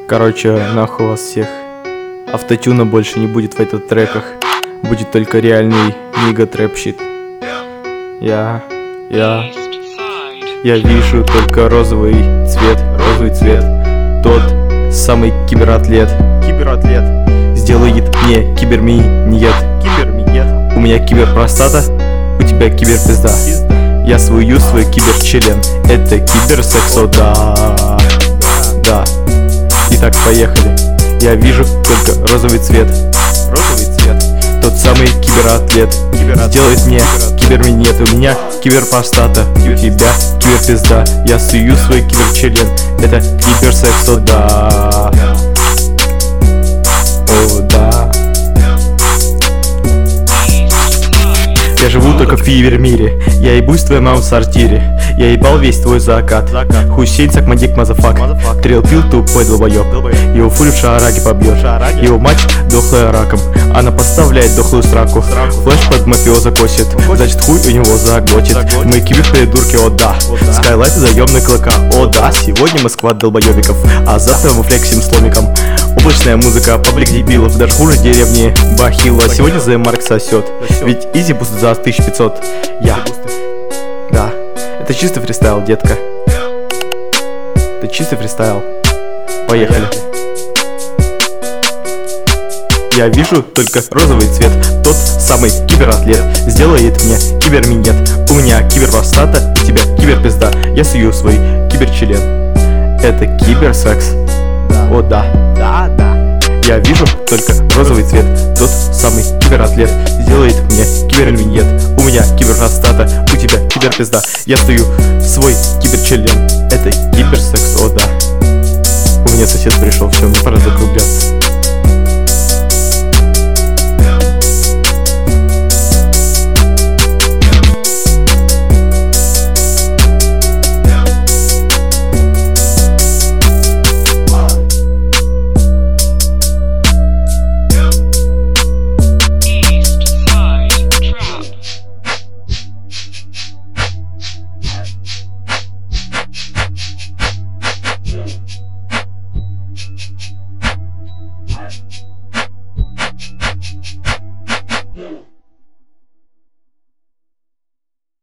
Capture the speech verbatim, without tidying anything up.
Короче, нахуй вас всех. Автотюна больше не будет в этих треках. Будет только реальный нига трэп-щит. Я, я, я вижу только розовый цвет, розовый цвет. Тот самый кибератлет, кибератлет сделает мне киберминет, киберминет. У меня киберпростата, у тебя киберпизда. Я свою свой киберчлен, это киберсексо, да, да. Итак, поехали. Я вижу только розовый цвет, розовый цвет. Тот самый кибератлет, кибератлет сделает мне киберминет. У меня киберпростата, у тебя киберпизда. Я сую свой киберчлен, это киберсексо, да. О, да. Я живу только в фивер-мире. Я ебусь в твоей маму в сортире. Я ебал весь твой закат. Хусейн Сакмадик мазафак. Трел пил тупой долбоёб. Его фуль в шаараге побьет. Его мать дохлая раком. Она подставляет дохлую сраку. Флэш под мафиоза косит. Значит хуй у него заглотит. Мы кибер придурки, о да. Скайлайт заёмный клыка, о да. Сегодня мы сквад долбоёбиков, а завтра мы флексим сломиком. Облачная музыка, паблик дебилов, даже хуже деревни Бахила. Сегодня The Mark сосет, ведь изи буст за тысячу пятьсот. Я, да, это чистый фристайл, детка. Это чистый фристайл. Поехали. Я вижу только розовый цвет. Тот самый кибератлет сделает мне киберминет. У меня киберпростата, у тебя киберпизда. Я сую свой киберчлен, это киберсекс. О да, да, да. Я вижу только розовый цвет. Тот самый кибератлет сделает мне киберминет. У меня киберпростата, у тебя киберпизда. Я стою свой киберчлен, это киберсекс, о да. У меня сосед пришел, все, мне пора